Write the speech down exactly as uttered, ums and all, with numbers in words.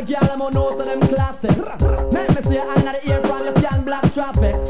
girl, I'm on notes of them classic. Make me see you under the ear from your can black traffic.